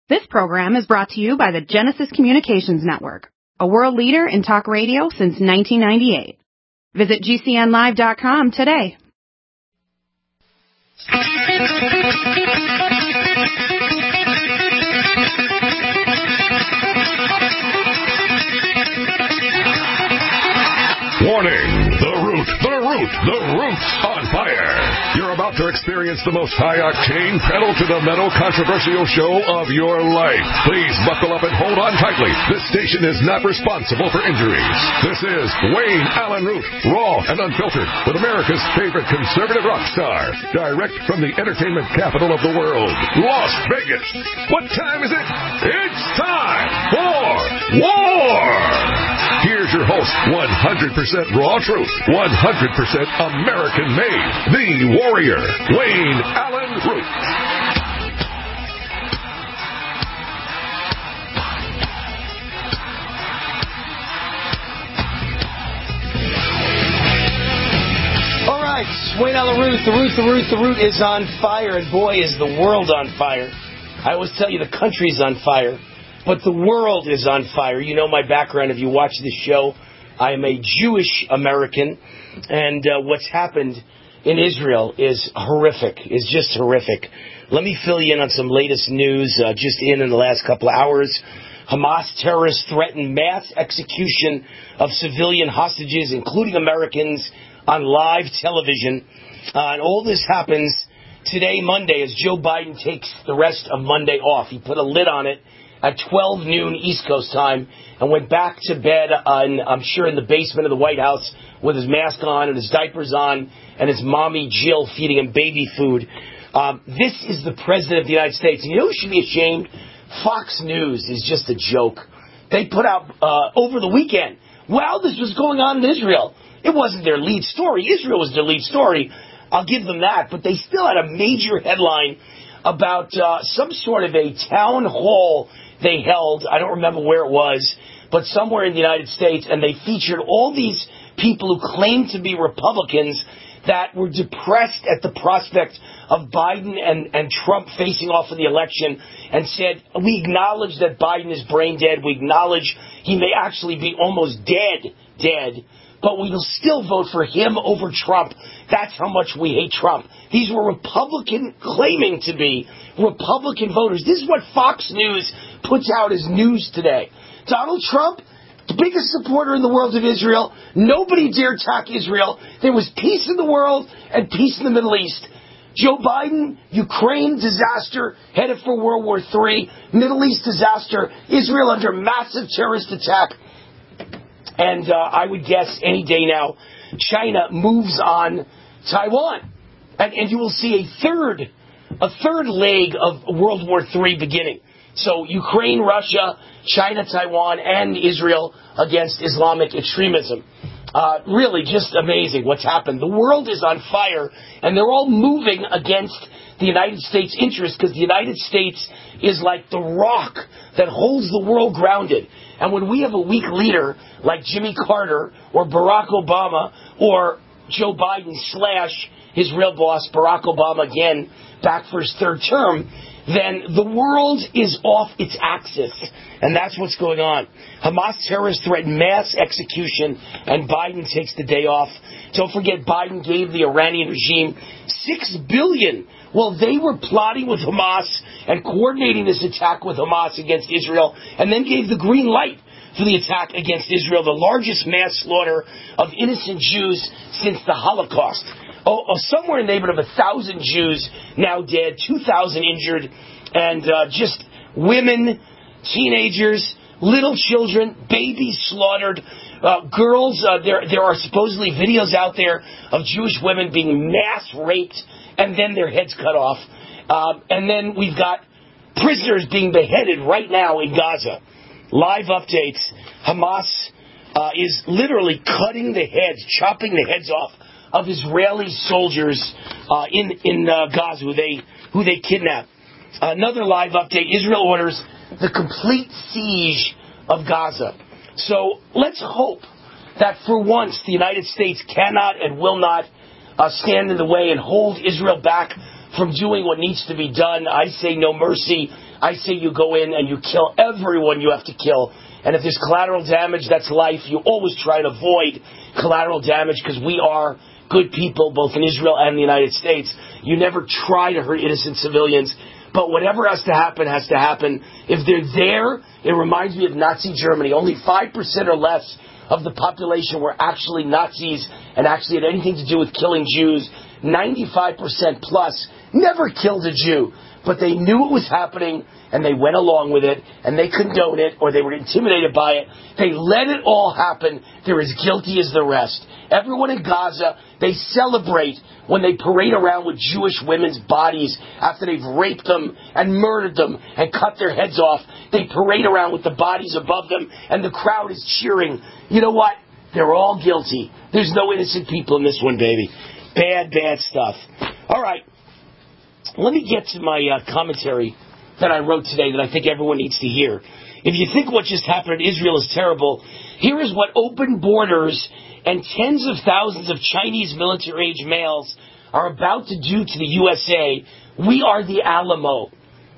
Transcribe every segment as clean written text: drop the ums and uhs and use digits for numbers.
This program is brought to you by the Genesis Communications Network, a world leader in talk radio since 1998. Visit GCNlive.com today. Warning! The root's on fire! You're about to experience the most high-octane, pedal-to-the-metal controversial show of your life. Please buckle up and hold on tightly. This station is not responsible for injuries. This is Wayne Allen Root, raw and unfiltered, with America's favorite conservative rock star, direct from the entertainment capital of the world, Las Vegas. What time is it? It's time for war! Here's your host, 100% raw truth, 100% American-made, the warrior, Wayne Allen Root. All right, Wayne Allen Root, the root is on fire, and boy, is the world on fire. I always tell you the country's on fire, but the world is on fire. You know my background if you watch this show. I am a Jewish American, and what's happened in Israel is horrific, is just horrific. Let me fill you in on some latest news just in the last couple of hours. Hamas terrorists threaten mass execution of civilian hostages, including Americans, on live television. And all this happens today, Monday, as Joe Biden takes the rest of Monday off. He put a lid on it at 12 noon East Coast time and went back to bed, I'm sure in the basement of the White House with his mask on and his diapers on and his mommy Jill feeding him baby food. This is the President of the United States. And you know who should be ashamed? Fox News is just a joke. They put out over the weekend, well, this was going on in Israel. It wasn't their lead story. Israel was their lead story. I'll give them that. But they still had a major headline about some sort of a town hall they held. I don't remember where it was, but somewhere in the United States, and they featured all these people who claimed to be Republicans that were depressed at the prospect of Biden and Trump facing off in the election, and said, we acknowledge that Biden is brain dead, we acknowledge he may actually be almost dead, but we will still vote for him over Trump. That's how much we hate Trump. These were claiming to be Republican voters. This is what Fox News puts out as news today. Donald Trump, the biggest supporter in the world of Israel. Nobody dare attack Israel. There was peace in the world and peace in the Middle East. Joe Biden, Ukraine disaster, headed for World War III. Middle East disaster. Israel under massive terrorist attack. And I would guess any day now, China moves on Taiwan. And you will see a third leg of World War III beginning. So Ukraine, Russia, China, Taiwan, and Israel against Islamic extremism. Really just amazing what's happened. The world is on fire, and they're all moving against the United States' interests, because the United States is like the rock that holds the world grounded. And when we have a weak leader like Jimmy Carter or Barack Obama or Joe Biden / his real boss, Barack Obama, again, back for his third term, then the world is off its axis. And that's what's going on. Hamas terrorists threaten mass execution, and Biden takes the day off. Don't forget, Biden gave the Iranian regime $6 billion. Well, they were plotting with Hamas and coordinating this attack with Hamas against Israel, and then gave the green light for the attack against Israel, the largest mass slaughter of innocent Jews since the Holocaust. Somewhere in the neighborhood of 1,000 Jews now dead, 2,000 injured, and just women, teenagers, little children, babies slaughtered, girls. There are supposedly videos out there of Jewish women being mass raped and then their heads cut off. And then we've got prisoners being beheaded right now in Gaza. Live updates. Hamas is literally cutting the heads, chopping the heads off of Israeli soldiers in Gaza who they kidnapped. Another live update. Israel orders the complete siege of Gaza. So let's hope that for once the United States cannot and will not stand in the way and hold Israel back from doing what needs to be done. I say no mercy. I say you go in and you kill everyone you have to kill. And if there's collateral damage, that's life. You always try to avoid collateral damage because we are good people, both in Israel and the United States. You never try to hurt innocent civilians. But whatever has to happen, has to happen. If they're there, it reminds me of Nazi Germany. Only 5% or less of the population were actually Nazis and actually had anything to do with killing Jews. 95% plus never killed a Jew. But they knew it was happening, and they went along with it, and they condoned it, or they were intimidated by it. They let it all happen. They're as guilty as the rest. Everyone in Gaza, they celebrate when they parade around with Jewish women's bodies after they've raped them and murdered them and cut their heads off. They parade around with the bodies above them, and the crowd is cheering. You know what? They're all guilty. There's no innocent people in this one, baby. Bad, bad stuff. All right. Let me get to my commentary that I wrote today that I think everyone needs to hear. If you think what just happened in Israel is terrible, here is what open borders and tens of thousands of Chinese military-age males are about to do to the USA. We are the Alamo.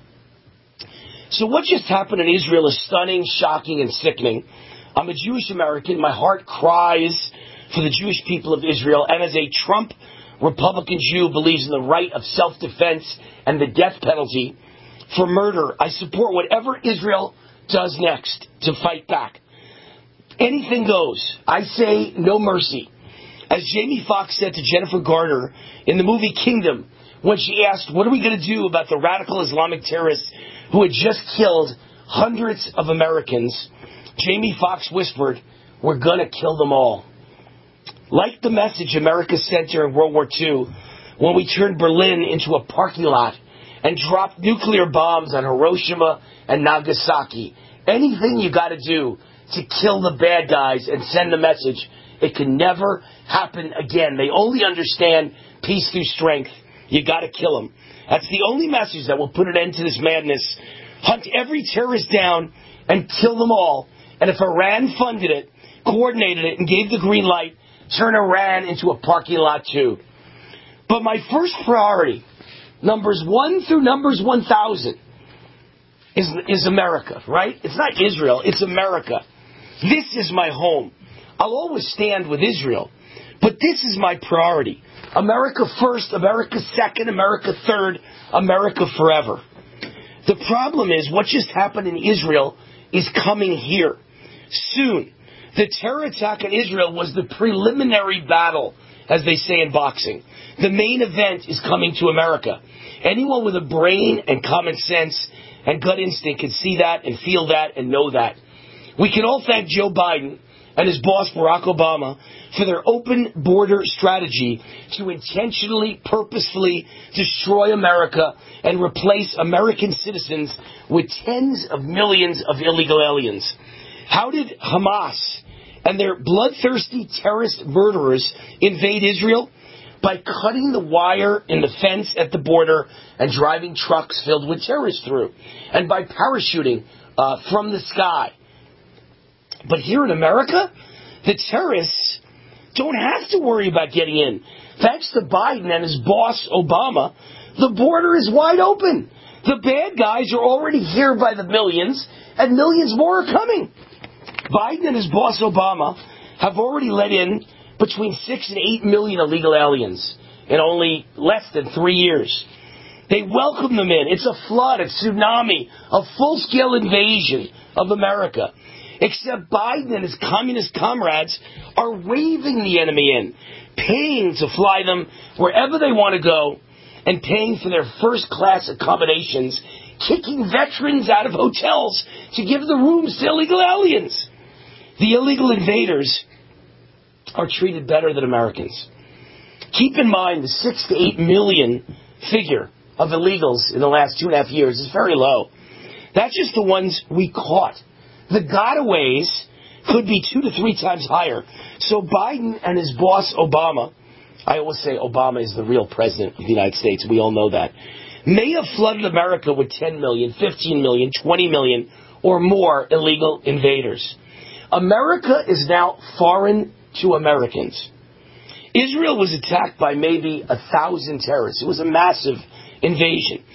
So what just happened in Israel is stunning, shocking, and sickening. I'm a Jewish American. My heart cries for the Jewish people of Israel. And as a Trump Republican Jew believes in the right of self-defense and the death penalty for murder, I support whatever Israel does next to fight back. Anything goes. I say no mercy. As Jamie Foxx said to Jennifer Garner in the movie Kingdom, when she asked, what are we going to do about the radical Islamic terrorists who had just killed hundreds of Americans, Jamie Foxx whispered, we're going to kill them all. Like the message America sent during World War II, when we turned Berlin into a parking lot and dropped nuclear bombs on Hiroshima and Nagasaki. Anything you got to do to kill the bad guys and send the message, it can never happen again. They only understand peace through strength. You got to kill them. That's the only message that will put an end to this madness. Hunt every terrorist down and kill them all. And if Iran funded it, coordinated it, and gave the green light, turn Iran into a parking lot too. But my first priority, numbers 1 through numbers 1,000, is America, right? It's not Israel, it's America. This is my home. I'll always stand with Israel, but this is my priority. America first, America second, America third, America forever. The problem is what just happened in Israel is coming here soon. The terror attack in Israel was the preliminary battle, as they say in boxing. The main event is coming to America. Anyone with a brain and common sense and gut instinct can see that and feel that and know that. We can all thank Joe Biden and his boss Barack Obama for their open border strategy to intentionally, purposefully destroy America and replace American citizens with tens of millions of illegal aliens. How did Hamas and their bloodthirsty terrorist murderers invade Israel? By cutting the wire in the fence at the border and driving trucks filled with terrorists through. And by parachuting from the sky. But here in America, the terrorists don't have to worry about getting in. Thanks to Biden and his boss, Obama, the border is wide open. The bad guys are already here by the millions, and millions more are coming. Biden and his boss, Obama, have already let in between 6 and 8 million illegal aliens in only less than 3 years. They welcome them in. It's a flood, a tsunami, a full-scale invasion of America. Except Biden and his communist comrades are waving the enemy in, paying to fly them wherever they want to go, and paying for their first-class accommodations, kicking veterans out of hotels to give the rooms to illegal aliens. The illegal invaders are treated better than Americans. Keep in mind the 6 to 8 million figure of illegals in the last 2.5 years is very low. That's just the ones we caught. The gotaways could be 2 to 3 times higher. So Biden and his boss, Obama, I always say Obama is the real president of the United States. We all know that. May have flooded America with 10 million, 15 million, 20 million, or more illegal invaders. America is now foreign to Americans. Israel was attacked by maybe 1,000 terrorists. It was a massive invasion.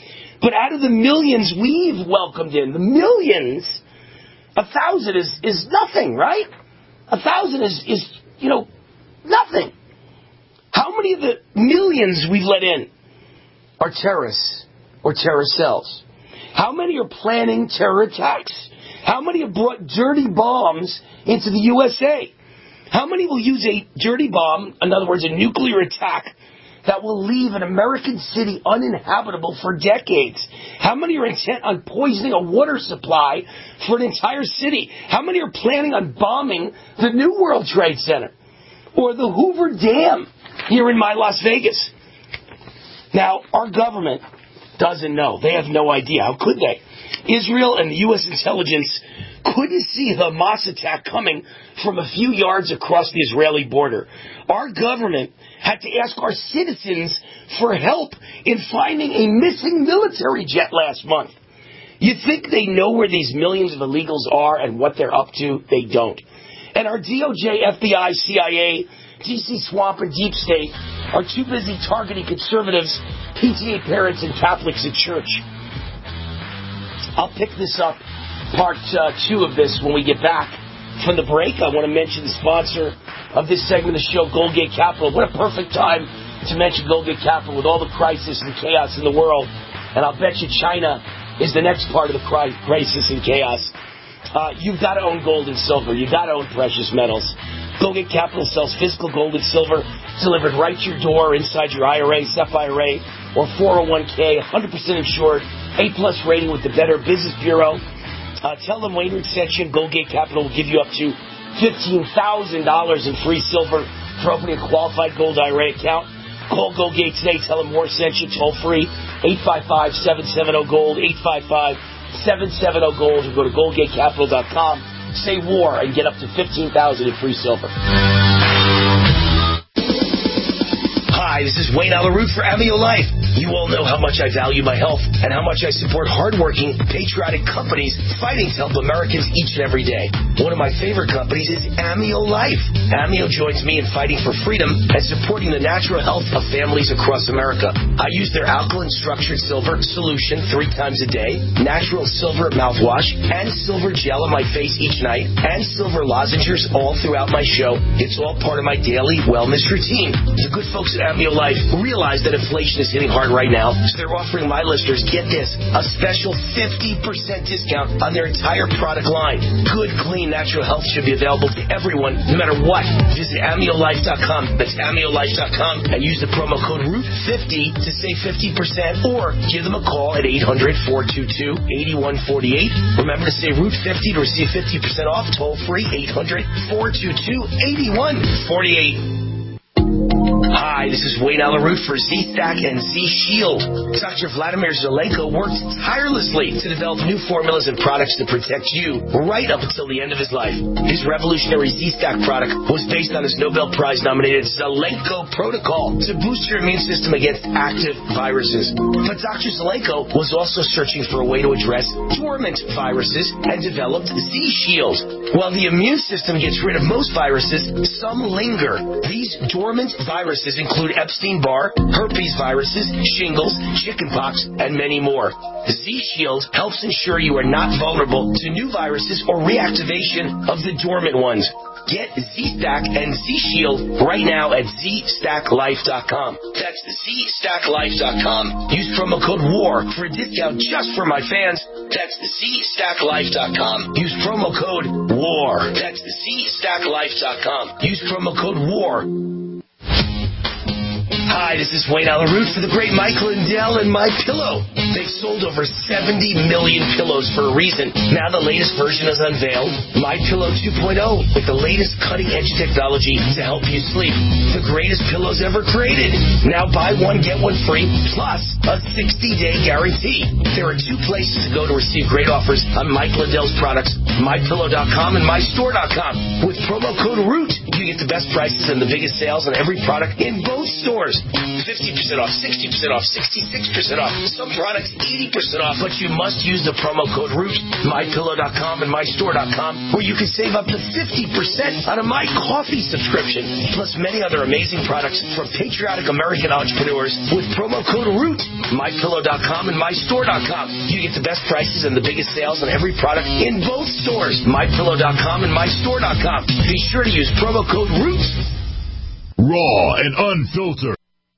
But out of the millions we've welcomed in, the millions, 1,000 is nothing, right? 1,000 is nothing. How many of the millions we've let in are terrorists or terrorist cells? How many are planning terror attacks? How many have brought dirty bombs into the USA? How many will use a dirty bomb, in other words, a nuclear attack, that will leave an American city uninhabitable for decades? How many are intent on poisoning a water supply for an entire city? How many are planning on bombing the New World Trade Center or the Hoover Dam here in my Las Vegas? Now, our government doesn't know. They have no idea. How could they? Israel and the U.S. intelligence couldn't see the Hamas attack coming from a few yards across the Israeli border. Our government had to ask our citizens for help in finding a missing military jet last month. You think they know where these millions of illegals are and what they're up to? They don't. And our DOJ, FBI, CIA, DC Swamp, and Deep State are too busy targeting conservatives, PTA parents, and Catholics at church. I'll pick this up, part 2 of this, when we get back from the break. I want to mention the sponsor of this segment of the show, Goldgate Capital. What a perfect time to mention Goldgate Capital with all the crisis and chaos in the world. And I'll bet you China is the next part of the crisis and chaos. You've got to own gold and silver. You've got to own precious metals. Goldgate Capital sells physical gold and silver delivered right to your door inside your IRA, SEP IRA, or 401k, 100% insured, A-plus rating with the Better Business Bureau. Tell them Wayne Root sent you, and Goldgate Capital will give you up to $15,000 in free silver for opening a qualified gold IRA account. Call Goldgate today. Tell them Moore sent you, toll free, 855-770-GOLD, 855-770-GOLD, or go to GoldgateCapital.com. Say war and get up to $15,000 in free silver. Hi, this is Wayne Alaroot for Amio Life. You all know how much I value my health and how much I support hardworking, patriotic companies fighting to help Americans each and every day. One of my favorite companies is Amio Life. Amio joins me in fighting for freedom and supporting the natural health of families across America. I use their alkaline structured silver solution 3 times a day, natural silver mouthwash, and silver gel on my face each night, and silver lozenges all throughout my show. It's all part of my daily wellness routine. The good folks at Amio Life realize that inflation is hitting hard right now, so they're offering my listeners, get this, a special 50% discount on their entire product line. Good, clean, natural health should be available to everyone, no matter what. Visit AmioLife.com. That's AmioLife.com, and use the promo code ROOT50 to save 50%, or give them a call at 800-422-8148. Remember to say ROOT50 to receive 50% off. Toll free, 800-422-8148. Hi, this is Wayne Alaroot for Z-Stack and Z-Shield. Dr. Vladimir Zelenko worked tirelessly to develop new formulas and products to protect you right up until the end of his life. His revolutionary Z-Stack product was based on his Nobel Prize-nominated Zelenko protocol to boost your immune system against active viruses. But Dr. Zelenko was also searching for a way to address dormant viruses and developed Z-Shield. While the immune system gets rid of most viruses, some linger. These dormant viruses include Epstein-Barr, herpes viruses, shingles, chickenpox, and many more. Z-Shield helps ensure you are not vulnerable to new viruses or reactivation of the dormant ones. Get Z-Stack and Z-Shield right now at ZStackLife.com. That's ZStackLife.com. Use promo code WAR for a discount just for my fans. That's ZStackLife.com. Use promo code WAR. That's ZStackLife.com. Use promo code WAR. Hi, this is Wayne Alaroot for the great Mike Lindell and My Pillow. They've sold over 70 million pillows for a reason. Now the latest version is unveiled, My Pillow 2.0, with the latest cutting-edge technology to help you sleep. The greatest pillows ever created. Now buy one, get one free, plus a 60-day guarantee. There are 2 places to go to receive great offers on Mike Lindell's products, MyPillow.com and MyStore.com. With promo code ROOT, you get the best prices and the biggest sales on every product in both stores. 50% off, 60% off, 66% off. Some products products 80% off, but you must use the promo code ROOT, MyPillow.com and MyStore.com, where you can save up to 50% on a My Coffee subscription, plus many other amazing products from patriotic American entrepreneurs with promo code ROOT, MyPillow.com and MyStore.com. You get the best prices and the biggest sales on every product in both stores, MyPillow.com and MyStore.com. Be sure to use promo code ROOT. Raw and unfiltered.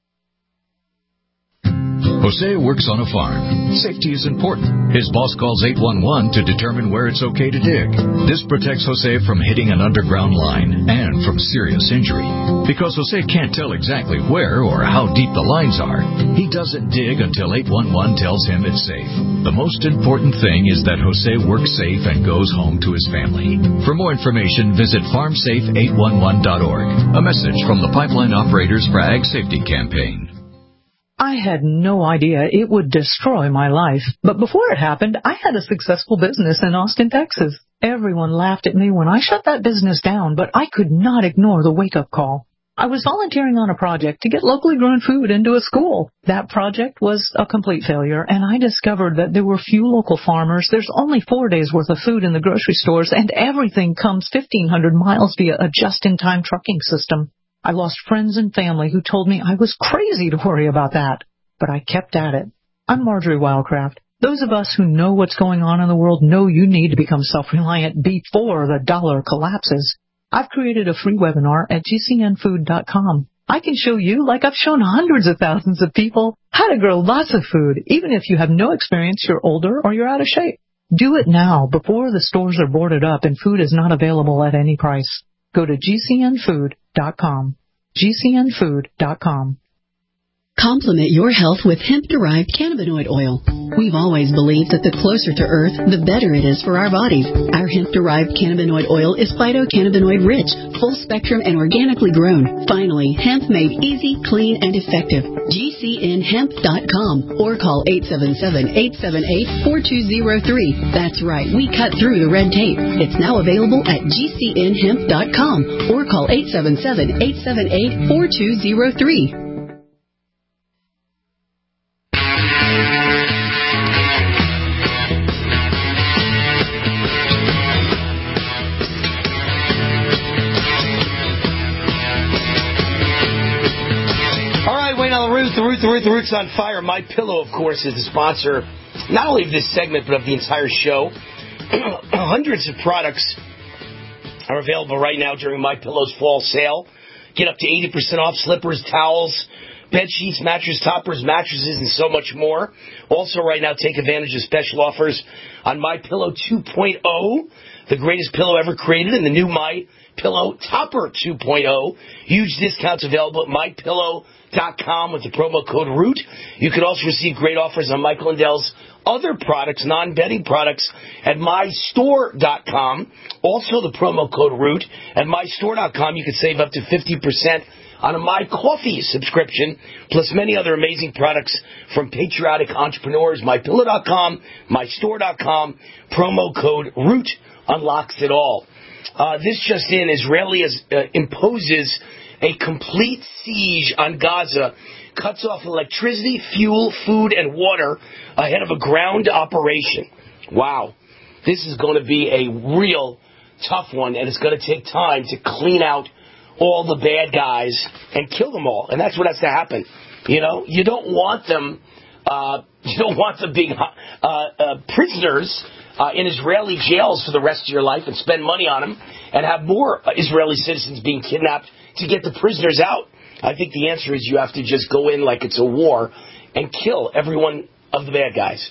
Jose works on a farm. Safety is important. His boss calls 811 to determine where it's okay to dig. This protects Jose from hitting an underground line and from serious injury. Because Jose can't tell exactly where or how deep the lines are, he doesn't dig until 811 tells him it's safe. The most important thing is that Jose works safe and goes home to his family. For more information, visit farmsafe811.org. A message from the Pipeline Operators for Ag Safety Campaign. I had no idea it would destroy my life. But before it happened, I had a successful business in Austin, Texas. Everyone laughed at me when I shut that business down, but I could not ignore the wake-up call. I was volunteering on a project to get locally grown food into a school. That project was a complete failure, and I discovered that there were few local farmers. There's only 4 days' worth of food in the grocery stores, and everything comes 1,500 miles via a just-in-time trucking system. I lost friends and family who told me I was crazy to worry about that. But I kept at it. I'm Marjorie Wildcraft. Those of us who know what's going on in the world know you need to become self-reliant before the dollar collapses. I've created a free webinar at gcnfood.com. I can show you, like I've shown hundreds of thousands of people, how to grow lots of food, even if you have no experience, you're older, or you're out of shape. Do it now, before the stores are boarded up and food is not available at any price. Go to gcnfood.com. gcnfood.com. Complement your health with hemp-derived cannabinoid oil. We've always believed that the closer to Earth, the better it is for our bodies. Our hemp-derived cannabinoid oil is phytocannabinoid-rich, full-spectrum, and organically grown. Finally, hemp made easy, clean, and effective. GCNhemp.com or call 877-878-4203. That's right, we cut through the red tape. It's now available at GCNhemp.com or call 877-878-4203. The Root's on fire. My Pillow, of course, is the sponsor not only of this segment but of the entire show. Hundreds of products are available right now during My Pillow's fall sale. Get up to 80% off slippers, towels, bed sheets, mattress toppers, mattresses, and so much more. Also, right now, take advantage of special offers on My Pillow 2.0, the greatest pillow ever created, and the new My Pillow Topper 2.0. Huge discounts available at MyPillow.com with the promo code ROOT. You can also receive great offers on Michael Lindell's other products, non-bedding products, at MyStore.com. Also the promo code ROOT. At MyStore.com, you can save up to 50% on a My Coffee subscription, plus many other amazing products from patriotic entrepreneurs. MyPillow.com, MyStore.com, promo code ROOT unlocks it all. This just in, Israeli imposes a complete siege on Gaza, cuts off electricity, fuel, food, and water ahead of a ground operation. Wow. This is going to be a real tough one, and it's going to take time to clean out all the bad guys and kill them all. And that's what has to happen. You know, you don't want them, you don't want the big prisoners in Israeli jails for the rest of your life and spend money on them and have more Israeli citizens being kidnapped to get the prisoners out. I think the answer is you have to just go in like it's a war and kill every one of the bad guys.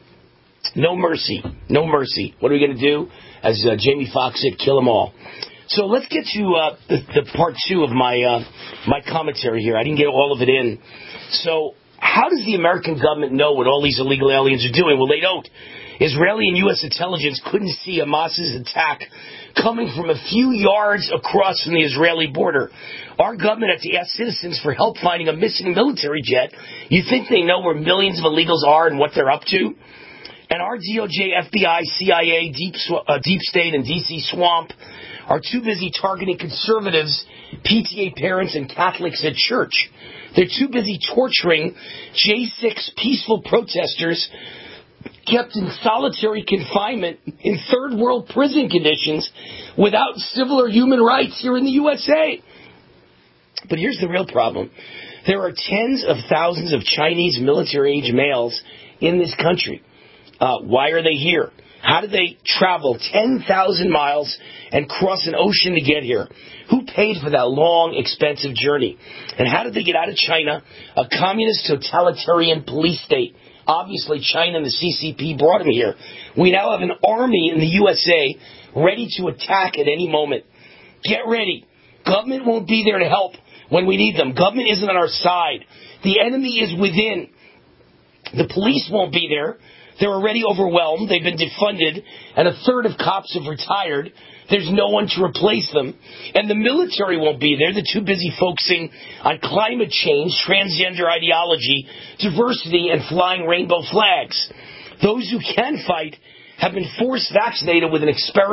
No mercy. No mercy. What are we going to do? As Jamie Foxx said, kill them all. So let's get to the part two of my commentary here. I didn't get all of it in. So how does the American government know what all these illegal aliens are doing? Well, they don't. Israeli and U.S. intelligence couldn't see Hamas's attack coming from a few yards across from the Israeli border. Our government had to ask citizens for help finding a missing military jet. You think they know where millions of illegals are and what they're up to? And our DOJ, FBI, CIA, Deep State, and D.C. swamp are too busy targeting conservatives, PTA parents, and Catholics at church. They're too busy torturing J6 peaceful protesters kept in solitary confinement in third world prison conditions without civil or human rights here in the USA. But here's the real problem. There are tens of thousands of Chinese military-age males in this country. Why are they here? How did they travel 10,000 miles and cross an ocean to get here? Who paid for that long, expensive journey? And how did they get out of China, a communist totalitarian police state? Obviously, China and the CCP brought them here. We now have an army in the USA ready to attack at any moment. Get ready. Government won't be there to help when we need them. Government isn't on our side. The enemy is within. The police won't be there. They're already overwhelmed. They've been defunded, and a third of cops have retired. There's no one to replace them. And the military won't be there. They're too busy focusing on climate change, transgender ideology, diversity, and flying rainbow flags. Those who can fight have been force vaccinated with an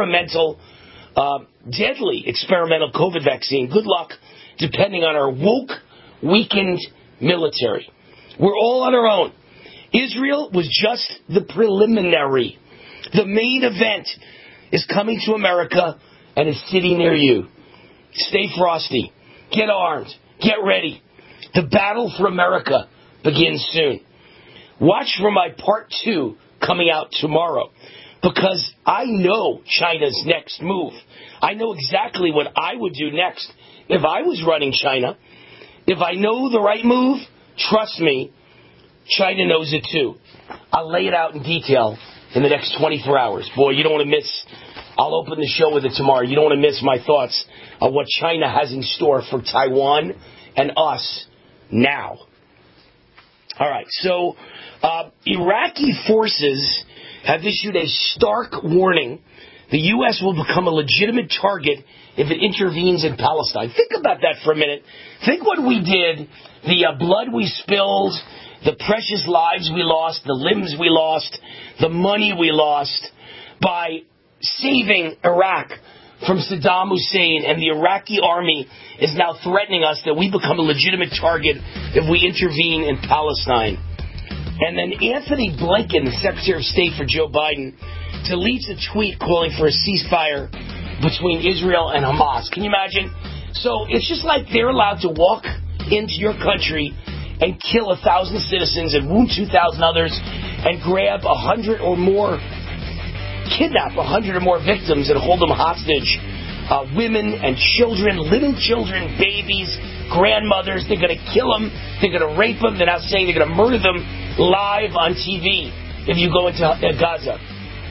deadly experimental COVID vaccine. Good luck, depending on our woke, weakened military. We're all on our own. Israel was just the preliminary. The main event is coming to America and is sitting near you. Stay frosty. Get armed. Get ready. The battle for America begins soon. Watch for my part 2 coming out tomorrow, because I know China's next move. I know exactly what I would do next if I was running China. If I know the right move, trust me, China knows it too. I'll lay it out in detail in the next 24 hours. Boy, you don't want to miss. I'll open the show with it tomorrow. You don't want to miss my thoughts on what China has in store for Taiwan and us now. All right, so Iraqi forces have issued a stark warning. The U.S. will become a legitimate target if it intervenes in Palestine. Think about that for a minute. Think what we did, the blood we spilled, the precious lives we lost, the limbs we lost, the money we lost by saving Iraq from Saddam Hussein, and the Iraqi army is now threatening us that we become a legitimate target if we intervene in Palestine. And then Anthony Blinken, the Secretary of State for Joe Biden, deletes a tweet calling for a ceasefire between Israel and Hamas. Can you imagine? So it's just like they're allowed to walk into your country and kill 1,000 citizens and wound 2,000 others and grab 100 or more, kidnap 100 or more victims and hold them hostage. Women and children, little children, babies, grandmothers. They're going to kill them. They're going to rape them. They're now saying they're going to murder them live on TV if you go into Gaza.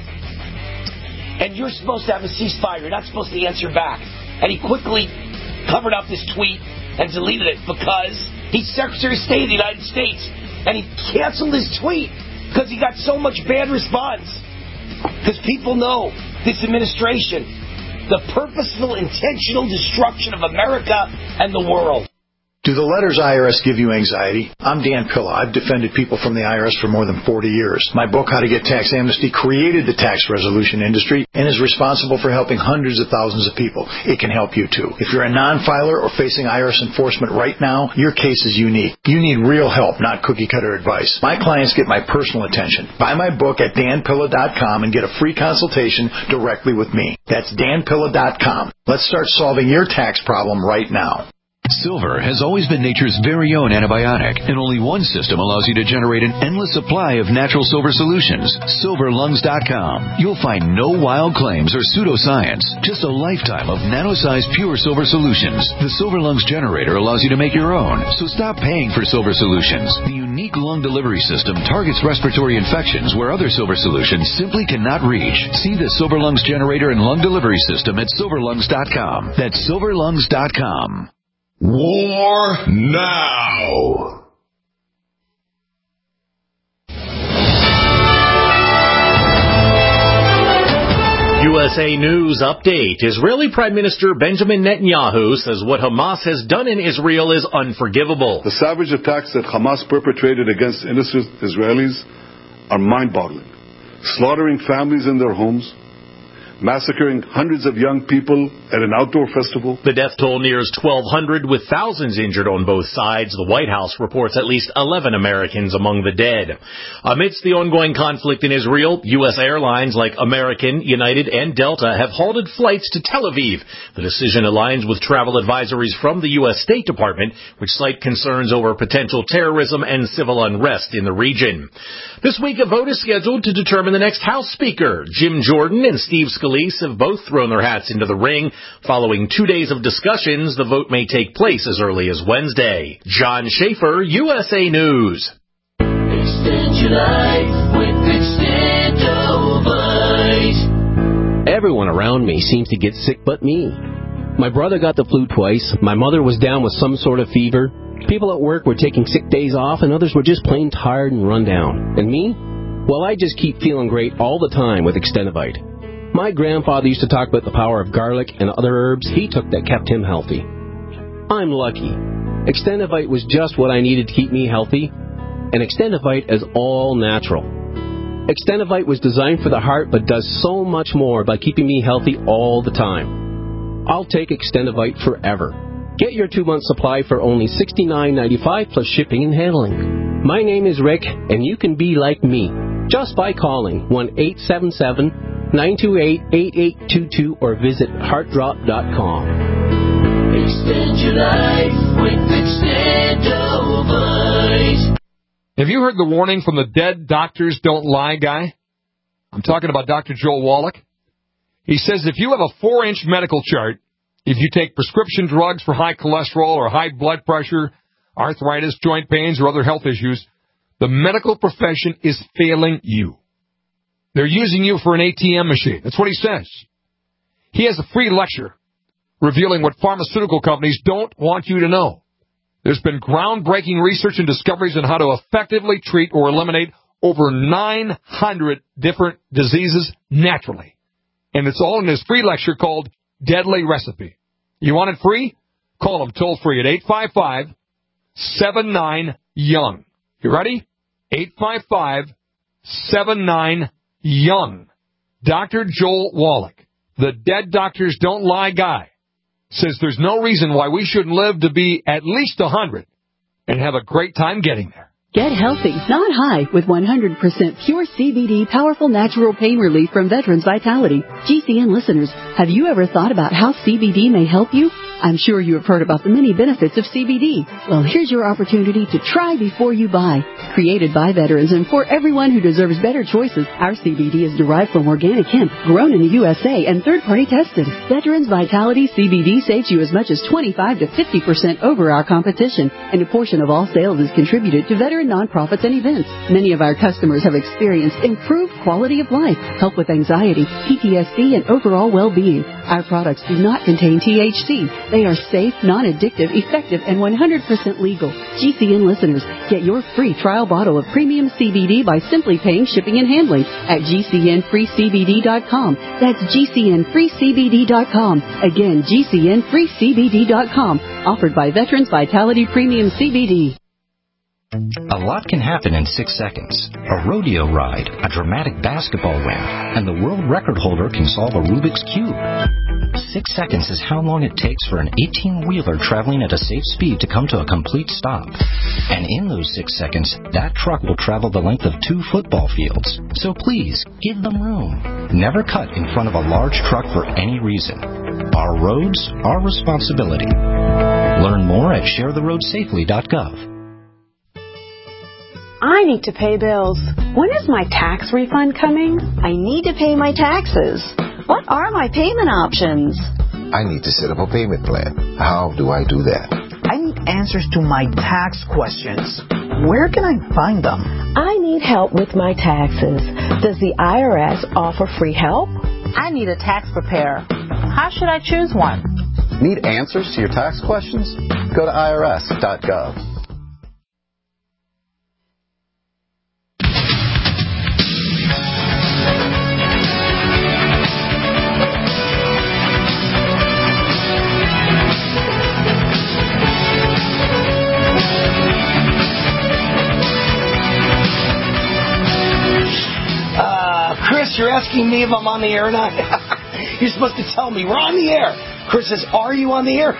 And you're supposed to have a ceasefire. You're not supposed to answer back. And he quickly covered up this tweet and deleted it because he's Secretary of State of the United States. And he canceled his tweet because he got so much bad response. Because people know this administration, the purposeful, intentional destruction of America and the world. Do the letters IRS give you anxiety? I'm Dan Pilla. I've defended people from the IRS for more than 40 years. My book, How to Get Tax Amnesty, created the tax resolution industry and is responsible for helping hundreds of thousands of people. It can help you too. If you're a non-filer or facing IRS enforcement right now, your case is unique. You need real help, not cookie-cutter advice. My clients get my personal attention. Buy my book at danpilla.com and get a free consultation directly with me. That's danpilla.com. Let's start solving your tax problem right now. Silver has always been nature's very own antibiotic, and only one system allows you to generate an endless supply of natural silver solutions. SilverLungs.com. You'll find no wild claims or pseudoscience, just a lifetime of nano-sized pure silver solutions. The Silver Lungs generator allows you to make your own, so stop paying for silver solutions. The unique lung delivery system targets respiratory infections where other silver solutions simply cannot reach. See the Silver Lungs generator and lung delivery system at SilverLungs.com. That's SilverLungs.com. War now. USA News Update. Israeli Prime Minister Benjamin Netanyahu says what Hamas has done in Israel is unforgivable. The savage attacks that Hamas perpetrated against innocent Israelis are mind-boggling. Slaughtering families in their homes, massacring hundreds of young people at an outdoor festival. The death toll nears 1,200, with thousands injured on both sides. The White House reports at least 11 Americans among the dead. Amidst the ongoing conflict in Israel, U.S. airlines like American, United, and Delta have halted flights to Tel Aviv. The decision aligns with travel advisories from the U.S. State Department, which cite concerns over potential terrorism and civil unrest in the region. This week, a vote is scheduled to determine the next House Speaker. Jim Jordan and Steve Scalise have both thrown their hats into the ring. Following 2 days of discussions, the vote may take place as early as Wednesday. John Schaefer, USA News. Extend your life with Extendovite. Everyone around me seems to get sick but me. My brother got the flu twice. My mother was down with some sort of fever. People at work were taking sick days off, and others were just plain tired and run down. And me? Well, I just keep feeling great all the time with Extendovite. My grandfather used to talk about the power of garlic and other herbs he took that kept him healthy. I'm lucky. Extendovite was just what I needed to keep me healthy, and Extendovite is all natural. Extendovite was designed for the heart but does so much more by keeping me healthy all the time. I'll take Extendovite forever. Get your 2-month supply for only $69.95 plus shipping and handling. My name is Rick, and you can be like me just by calling 1-877-928-8822 or visit heartdrop.com. Extend your life with Extendovite. Have you heard the warning from the Dead Doctors Don't Lie guy? I'm talking about Dr. Joel Wallach. He says if you have a 4-inch medical chart, if you take prescription drugs for high cholesterol or high blood pressure, arthritis, joint pains, or other health issues, the medical profession is failing you. They're using you for an ATM machine. That's what he says. He has a free lecture revealing what pharmaceutical companies don't want you to know. There's been groundbreaking research and discoveries on how to effectively treat or eliminate over 900 different diseases naturally. And it's all in his free lecture called Deadly Recipe. You want it free? Call him toll-free at 855-79-YOUNG. You ready? 855-79-YOUNG. Dr. Joel Wallach, the Dead Doctors Don't Lie guy, says there's no reason why we shouldn't live to be at least 100 and have a great time getting there. Get healthy, not high, with 100% pure CBD powerful natural pain relief from Veterans Vitality. GCN listeners, have you ever thought about how CBD may help you? I'm sure you have heard about the many benefits of CBD. Well, here's your opportunity to try before you buy. Created by veterans and for everyone who deserves better choices, our CBD is derived from organic hemp, grown in the USA, and third-party tested. Veterans Vitality CBD saves you as much as 25 to 50% over our competition, and a portion of all sales is contributed to veteran nonprofits and events. Many of our customers have experienced improved quality of life, help with anxiety, PTSD, and overall well-being. Our products do not contain THC. They are safe, non-addictive, effective, and 100% legal. GCN listeners, get your free trial bottle of premium CBD by simply paying shipping and handling at GCNFreeCBD.com. That's GCNFreeCBD.com. Again, GCNFreeCBD.com. Offered by Veterans Vitality Premium CBD. A lot can happen in 6 seconds. A rodeo ride, a dramatic basketball win, and the world record holder can solve a Rubik's Cube. 6 seconds is how long it takes for an 18-wheeler traveling at a safe speed to come to a complete stop. And in those 6 seconds, that truck will travel the length of 2 football fields. So please, give them room. Never cut in front of a large truck for any reason. Our roads, our responsibility. Learn more at sharetheroadsafely.gov. I need to pay bills. When is my tax refund coming? I need to pay my taxes. What are my payment options? I need to set up a payment plan. How do I do that? I need answers to my tax questions. Where can I find them? I need help with my taxes. Does the IRS offer free help? I need a tax preparer. How should I choose one? Need answers to your tax questions? Go to irs.gov. Chris, you're asking me if I'm on the air or not? You're supposed to tell me. We're on the air. Chris says, are you on the air?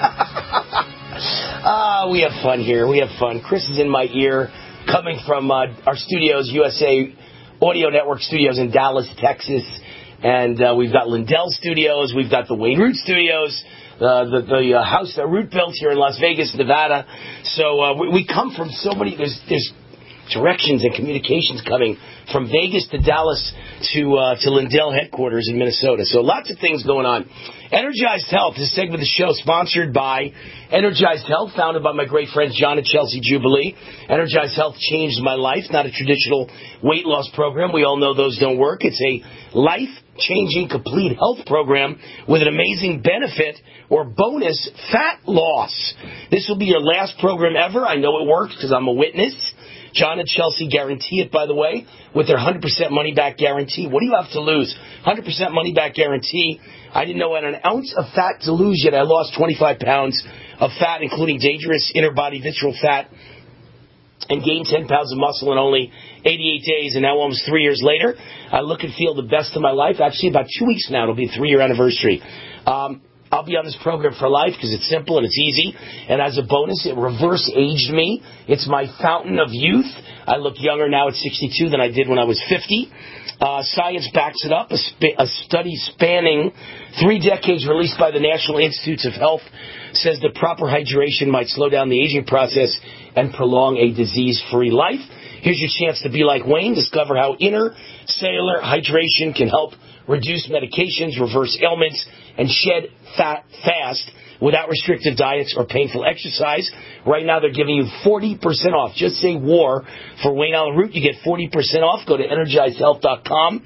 We have fun here. We have fun. Chris is in my ear, coming from our studios, USA Audio Network studios in Dallas, Texas. And we've got Lindell Studios. We've got the Wayne Root Studios. The house that Root built here in Las Vegas, Nevada. So we come from so many. There's directions and communications coming from Vegas to Dallas to Lindell headquarters in Minnesota. So lots of things going on. Energized Health, this segment of the show sponsored by Energized Health, founded by my great friends John and Chelsea Jubilee. Energized Health changed my life, not a traditional weight loss program. We all know those don't work. It's a life-changing complete health program with an amazing benefit or bonus, fat loss. This will be your last program ever. I know it works because I'm a witness. John and Chelsea guarantee it, by the way, with their 100% money-back guarantee. What do you have to lose? 100% money-back guarantee. I didn't know I had an ounce of fat to lose, yet I lost 25 pounds of fat, including dangerous inner-body visceral fat, and gained 10 pounds of muscle in only 88 days. And now, almost 3 years later, I look and feel the best of my life. Actually, about 2 weeks now, it'll be a 3-year anniversary. I'll be on this program for life because it's simple and it's easy. And as a bonus, it reverse-aged me. It's my fountain of youth. I look younger now at 62 than I did when I was 50. Science backs it up. A study spanning 3 decades released by the National Institutes of Health says that proper hydration might slow down the aging process and prolong a disease-free life. Here's your chance to be like Wayne. Discover how inner cellular hydration can help reduce medications, reverse ailments, and shed fat fast without restrictive diets or painful exercise. Right now, they're giving you 40% off. Just say WAR for Wayne Allen Root. You get 40% off. Go to EnergizedHealth.com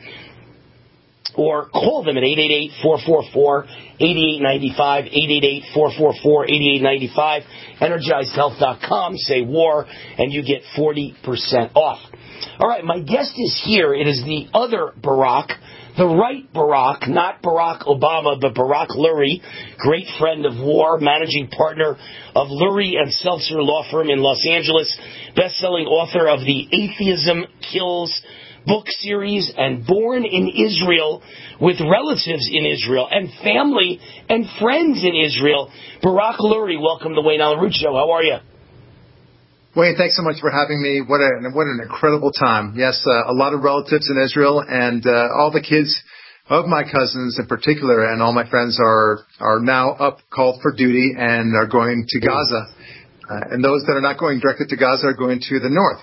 or call them at 888-444-8895, 888-444-8895, EnergizedHealth.com. Say WAR, and you get 40% off. All right, my guest is here. It is the other Barack. The right Barack, not Barack Obama, but Barack Lurie, great friend of WAR, managing partner of Lurie and Seltzer Law Firm in Los Angeles, best-selling author of the Atheism Kills book series, and Born in Israel with relatives in Israel and family and friends in Israel. Barack Lurie, welcome to the Wayne Allen Root Show. How are you? Wayne, thanks so much for having me. What an incredible time. Yes, a lot of relatives in Israel, and all the kids of my cousins in particular, and all my friends are now up, called for duty, and are going to Gaza. And those that are not going directly to Gaza are going to the north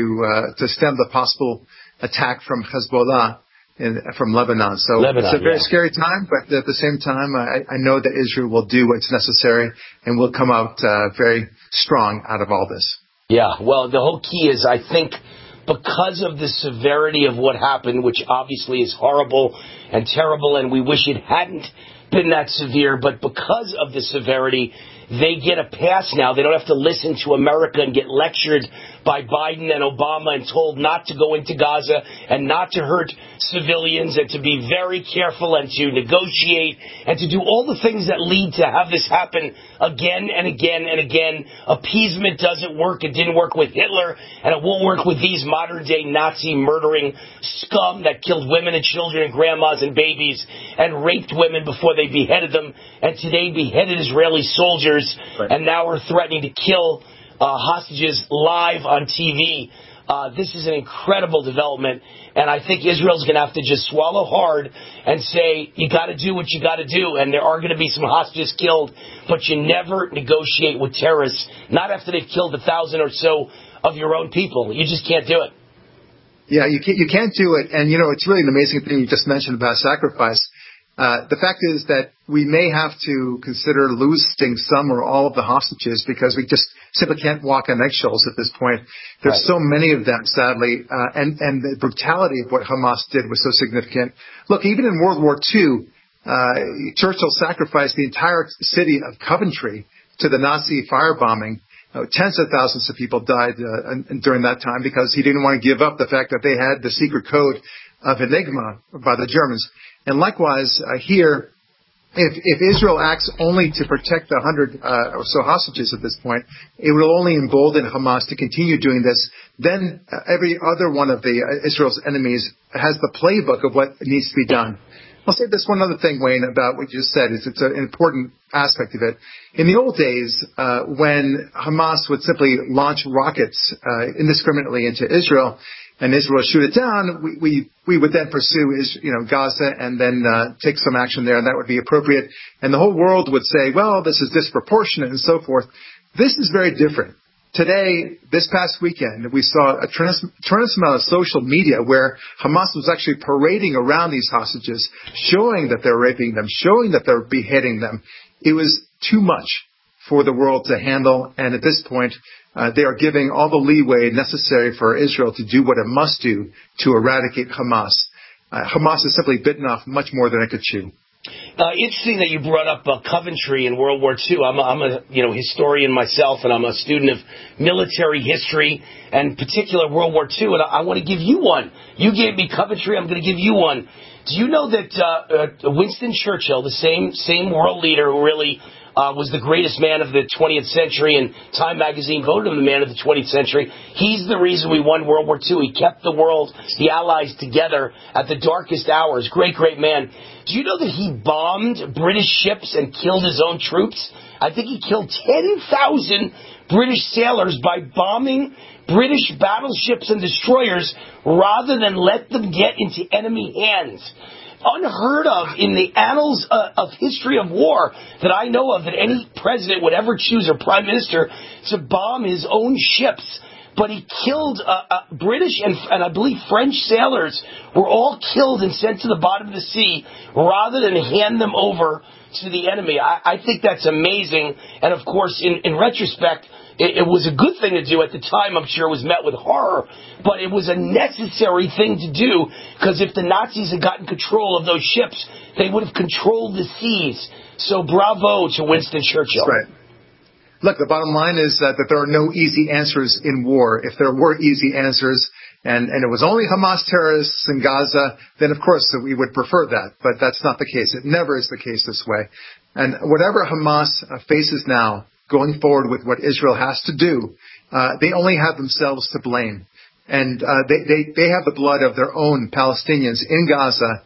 to stem the possible attack from Hezbollah from Lebanon. So it's a very scary time, but at the same time, I know that Israel will do what's necessary and will come out very strong out of all this. Yeah, well, the whole key is, I think, because of the severity of what happened, which obviously is horrible and terrible, and we wish it hadn't been that severe, but because of the severity, they get a pass now. They don't have to listen to America and get lectured by Biden and Obama and told not to go into Gaza and not to hurt civilians and to be very careful and to negotiate and to do all the things that lead to have this happen again and again and again. Appeasement doesn't work. It didn't work with Hitler, and it won't work with these modern-day Nazi murdering scum that killed women and children and grandmas and babies and raped women before they beheaded them, and today beheaded Israeli soldiers, and now are threatening to kill hostages live on TV. This is an incredible development, and I think Israel's going to have to just swallow hard and say, you got to do what you got to do, and there are going to be some hostages killed, but you never negotiate with terrorists, not after they've killed 1,000 or so of your own people. You just can't do it. Yeah, you can't do it, and it's really an amazing thing you just mentioned about sacrifice. The fact is that we may have to consider losing some or all of the hostages because we just simply can't walk on eggshells at this point. There's so many of them, sadly, and the brutality of what Hamas did was so significant. Look, even in World War II, Churchill sacrificed the entire city of Coventry to the Nazi firebombing. Tens of thousands of people died during that time because he didn't want to give up the fact that they had the secret code of Enigma by the Germans. And likewise, here, if Israel acts only to protect the 100 or so hostages at this point, it will only embolden Hamas to continue doing this. Then every other one of Israel's enemies has the playbook of what needs to be done. I'll say this one other thing, Wayne, about what you just said. It's an important aspect of it. In the old days, when Hamas would simply launch rockets indiscriminately into Israel, and Israel would shoot it down, we would then pursue Gaza and then take some action there, and that would be appropriate. And the whole world would say, well, this is disproportionate and so forth. This is very different. Today, this past weekend, we saw a tremendous amount of social media where Hamas was actually parading around these hostages, showing that they're raping them, showing that they're beheading them. It was too much for the world to handle, and at this point, they are giving all the leeway necessary for Israel to do what it must do to eradicate Hamas. Hamas has simply bitten off much more than it could chew. Interesting that you brought up Coventry in World War II. I'm a historian myself, and I'm a student of military history, and particular World War II, and I want to give you one. You gave me Coventry, I'm going to give you one. Do you know that Winston Churchill, the same world leader who really was the greatest man of the 20th century, and Time magazine voted him the man of the 20th century. He's the reason we won World War II. He kept the world, the Allies, together at the darkest hours. Great, great man. Do you know that he bombed British ships and killed his own troops? I think he killed 10,000 British sailors by bombing British battleships and destroyers rather than let them get into enemy hands. Unheard of in the annals of history of war that I know of, that any president would ever choose, or prime minister, to bomb his own ships. But he killed British and I believe French sailors were all killed and sent to the bottom of the sea rather than hand them over to the enemy. I think that's amazing. And of course, in retrospect, it was a good thing to do at the time. I'm sure it was met with horror, but it was a necessary thing to do, because if the Nazis had gotten control of those ships, they would have controlled the seas. So bravo to Winston Churchill. That's right. Look, the bottom line is that there are no easy answers in war. If there were easy answers, and it was only Hamas terrorists in Gaza, then of course we would prefer that. But that's not the case. It never is the case this way. And whatever Hamas faces now, going forward with what Israel has to do, they only have themselves to blame. And they have the blood of their own Palestinians in Gaza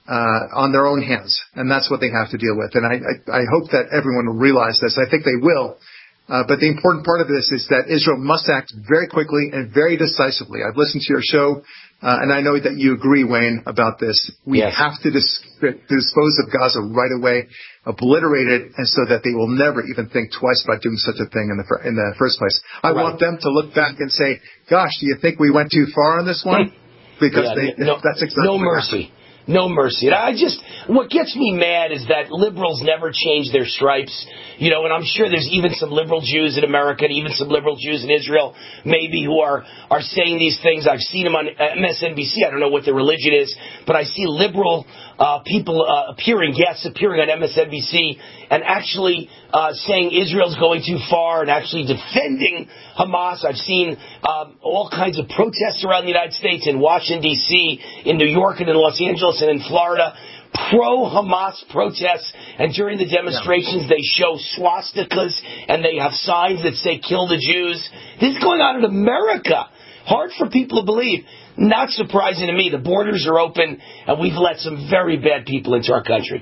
on their own hands. And that's what they have to deal with. And I hope that everyone will realize this. I think they will. But the important part of this is that Israel must act very quickly and very decisively. I've listened to your show, and I know that you agree, Wayne, about this. We have to dispose of Gaza right away, obliterate it, and so that they will never even think twice about doing such a thing in the first place. I want them to look back and say, gosh, do you think we went too far on this one? Because that's exactly no mercy. No mercy. What gets me mad is that liberals never change their stripes. And I'm sure there's even some liberal Jews in America, and even some liberal Jews in Israel, maybe, who are saying these things. I've seen them on MSNBC. I don't know what their religion is, but I see liberal people appearing on MSNBC and actually saying Israel's going too far, and actually defending Hamas. I've seen all kinds of protests around the United States, in Washington, D.C., in New York, and in Los Angeles, and in Florida, pro-Hamas protests, and during the demonstrations they show swastikas and they have signs that say kill the Jews. This is going on in America. Hard for people to believe. Not surprising to me. The borders are open, and we've let some very bad people into our country.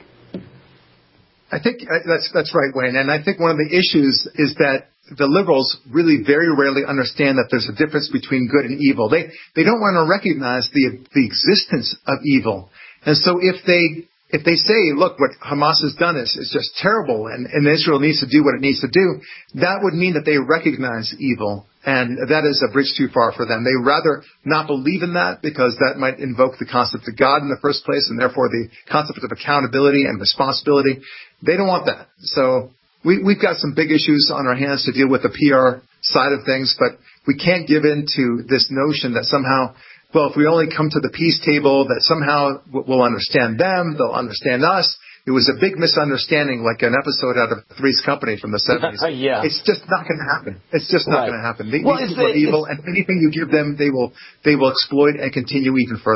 I think that's right, Wayne. And I think one of the issues is that the liberals really very rarely understand that there's a difference between good and evil. They don't want to recognize the existence of evil. And so if they say, look, what Hamas has done is just terrible, and Israel needs to do what it needs to do, that would mean that they recognize evil. And that is a bridge too far for them. They rather not believe in that, because that might invoke the concept of God in the first place, and therefore the concept of accountability and responsibility. They don't want that. So we've got some big issues on our hands to deal with the PR side of things, but we can't give in to this notion that somehow, well, if we only come to the peace table, that somehow we'll understand them, they'll understand us. It was a big misunderstanding, like an episode out of Three's Company from the 70s. Yeah. It's just not going to happen. It's just not going to happen. These people are evil, and anything you give them, they will exploit and continue even further.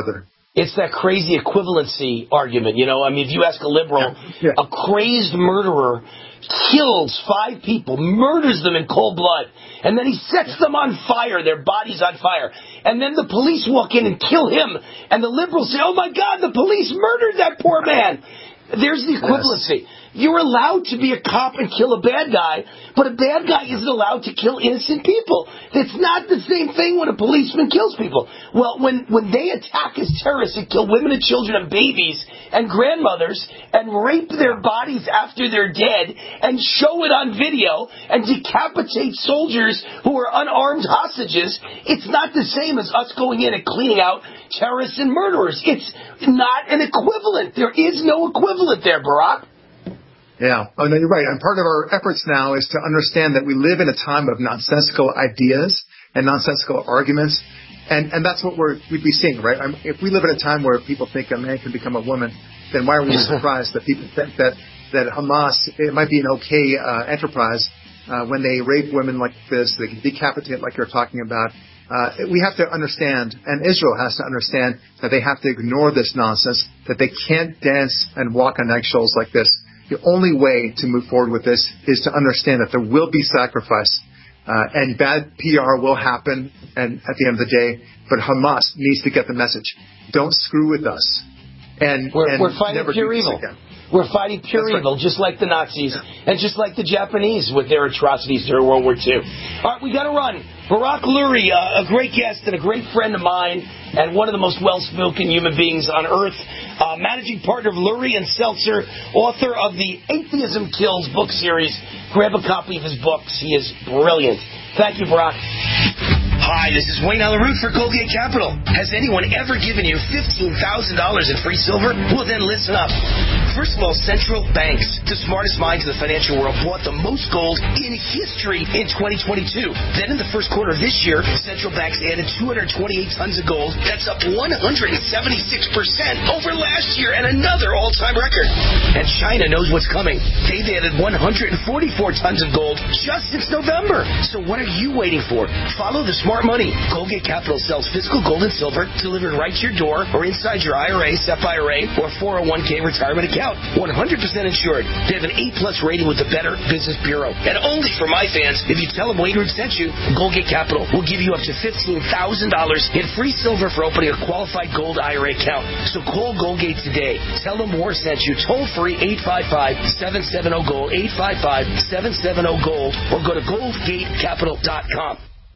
It's that crazy equivalency argument, you know. I mean, if you ask a liberal, a crazed murderer kills 5 people, murders them in cold blood, and then he sets them on fire, their bodies on fire, and then the police walk in and kill him, and the liberals say, oh my God, the police murdered that poor man. There's the equivalency. You're allowed to be a cop and kill a bad guy, but a bad guy isn't allowed to kill innocent people. It's not the same thing when a policeman kills people. Well, when they attack as terrorists and kill women and children and babies and grandmothers and rape their bodies after they're dead and show it on video and decapitate soldiers who are unarmed hostages, it's not the same as us going in and cleaning out terrorists and murderers. It's not an equivalent. There is no equivalent there, Barack. Yeah. Oh, no, you're right. And part of our efforts now is to understand that we live in a time of nonsensical ideas and nonsensical arguments. And that's what we'd be seeing, right? If we live in a time where people think a man can become a woman, then why are we surprised that people think that Hamas, it might be an okay enterprise when they rape women like this, they can decapitate like you're talking about. We have to understand, and Israel has to understand, that they have to ignore this nonsense, that they can't dance and walk on eggshells like this. The only way to move forward with this is to understand that there will be sacrifice, and bad PR will happen, and at the end of the day, but Hamas needs to get the message. Don't screw with us. And we're fighting pure evil. We're fighting pure evil, just like the Nazis, and just like the Japanese with their atrocities during World War II. All right, we got to run. Barack Lurie, a great guest and a great friend of mine, and one of the most well-spoken human beings on earth, managing partner of Lurie and Seltzer, author of the Atheism Kills book series. Grab a copy of his books. He is brilliant. Thank you, Barack. Hi, this is Wayne Alaroot for Colgate Capital. Has anyone ever given you $15,000 in free silver? Well, then listen up. First of all, central banks, the smartest minds in the financial world, bought the most gold in history in 2022. Then in the first quarter of this year, central banks added 228 tons of gold. That's up 176% over last year and another all-time record. And China knows what's coming. They've added 144 tons of gold just since November. So what are you waiting for? Follow the smart money. Colgate Capital sells physical gold and silver delivered right to your door or inside your IRA, SEP IRA, or 401k retirement account. 100% insured. They have an A+ rating with the Better Business Bureau. And only for my fans, if you tell them Wayne Root sent you, Colgate Capital will give you up to $15,000 in free silver for opening a qualified gold IRA account. So call Colgate today. Tell them Moore sent you. Toll free 855-770-GOLD, 855-770-GOLD, or go to goldgatecapital.com.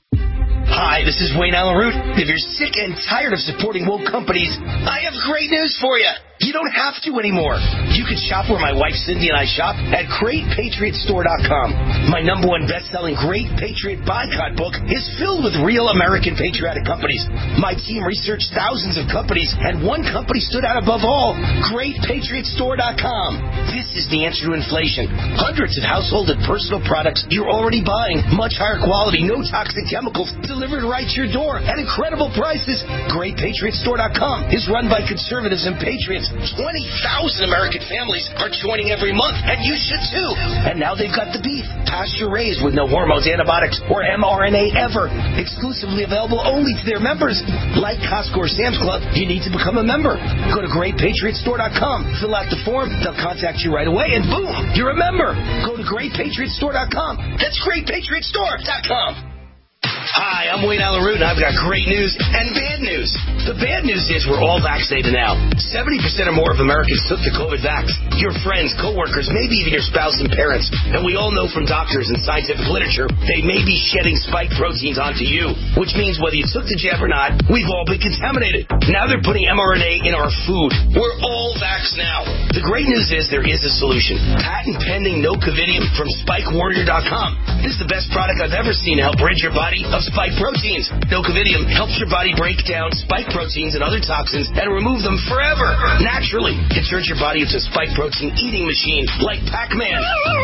Hi, this is Wayne Alaroot. If you're sick and tired of supporting woke companies, I have great news for you. You don't have to anymore. You can shop where my wife Cindy and I shop at GreatPatriotStore.com. My #1 best-selling Great Patriot Boycott book is filled with real American patriotic companies. My team researched thousands of companies, and one company stood out above all, GreatPatriotStore.com. This is the answer to inflation. Hundreds of household and personal products you're already buying. Much higher quality, no toxic chemicals, delivered right to your door at incredible prices. GreatPatriotStore.com is run by conservatives and patriots. 20,000 American families are joining every month, and you should too. And now they've got the beef, pasture-raised with no hormones, antibiotics, or mRNA ever. Exclusively available only to their members. Like Costco or Sam's Club, you need to become a member. Go to GreatPatriotStore.com, fill out the form, they'll contact you right away, and boom, you're a member. Go to GreatPatriotStore.com. That's GreatPatriotStore.com. Hi, I'm Wayne Alaroot, and I've got great news and bad news. The bad news is we're all vaccinated now. 70% or more of Americans took the COVID vax. Your friends, coworkers, maybe even your spouse and parents. And we all know from doctors and scientific literature, they may be shedding spike proteins onto you, which means whether you took the jab or not, we've all been contaminated. Now they're putting mRNA in our food. We're all vaxxed now. The great news is there is a solution. Patent pending Nocovidium from SpikeWarrior.com. This is the best product I've ever seen to help rid your body of spike proteins. Nocovidium helps your body break down spike proteins and other toxins and remove them forever, naturally. It turns your body into a spike protein eating machine like Pac-Man.